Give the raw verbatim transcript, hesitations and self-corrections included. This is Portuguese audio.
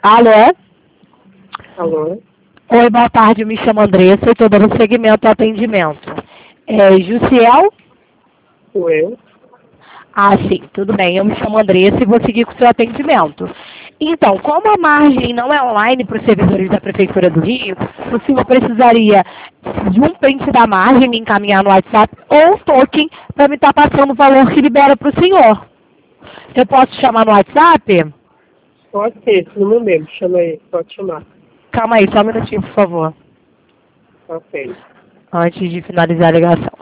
Alô? Alô? Oi, boa tarde, eu me chamo Andressa e estou dando seguimento ao atendimento. É Jussiel? Sou eu? Ah, sim, tudo bem, eu me chamo Andressa e vou seguir com o seu atendimento. Então, como a margem não é online para os servidores da Prefeitura do Rio, o senhor precisaria de um print da margem, me encaminhar no WhatsApp, ou um token para me estar passando o valor que libera para o senhor. Eu posso chamar no WhatsApp? Pode ser, esse número mesmo, chama aí, pode chamar. Calma aí, só um minutinho, por favor, Ok. antes de finalizar a ligação.